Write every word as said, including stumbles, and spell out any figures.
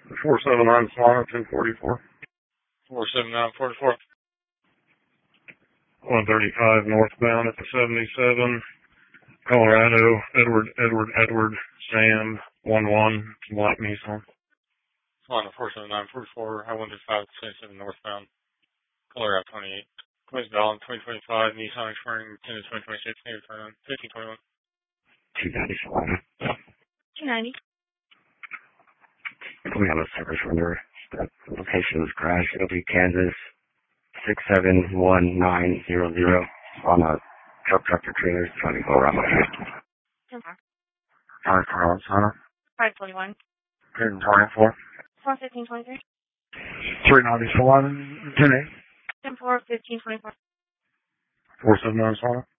four seven nine Solana, two forty-four. four seven nine forty-four. one thirty-five northbound at the seventy-seven. Colorado, Edward, Edward, Edward, Sam, one one, Black Nissan. Solana four seven nine forty-four, I one thirty-five, seventy-seven northbound. Colorado twenty-eight. Queens Valley twenty twenty-five, Nissan Spring, ten to twenty twenty-six, negative twenty-one, fifteen twenty-one. two ninety Solana. two ninety. We have a service render. The location is Crash, it'll be Kansas, six seven one nine zero zero on a truck tractor trailer trying to go around the street. five Carl, Solana. five forty-one. ten twenty-four. four fifteen twenty-three. three ninety Solana, ten eight. ten four fifteen twenty-four. four seven nine Solana.